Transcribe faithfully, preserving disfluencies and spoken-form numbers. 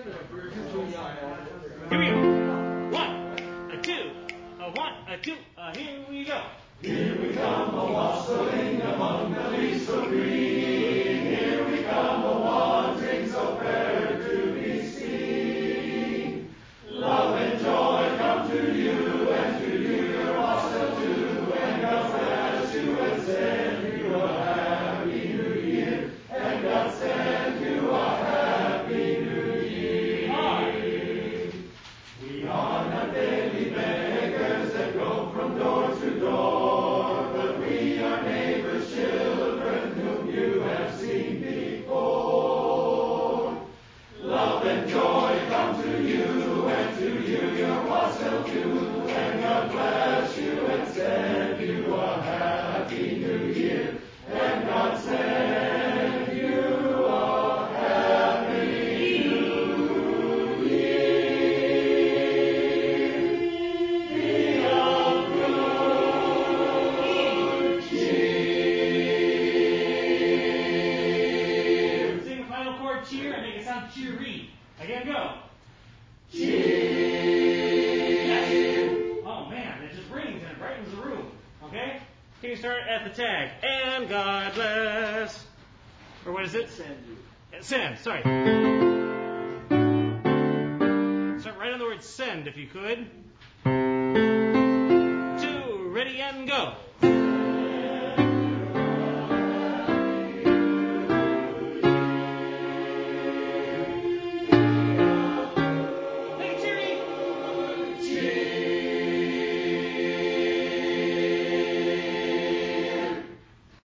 Here we go. One, a two, a one, a two, a here we go. Here we come, a wassailing among the leaves so green. Here we come, a wandering so fair to be seen. Love and joy come to you, and to you your wassail too. And God bless you and send you a happy new year. And God send you a happy new year. We are not daily beggars that go from door to door, but we are neighbors, children whom you have seen before. Love and joy come to you, and to you your wassail too, and God bless you and send you a happy new year, and God send you a happy new year. Be of good cheer. Sing the final chord cheer and make it sound cheery. Again, go. Cheer. Oh man, it just rings and it brightens the room. Okay? Can you start at the tag? And God bless. Or what is it? Send you. Send, sorry. Start right on the word send if you could. Two, ready and go.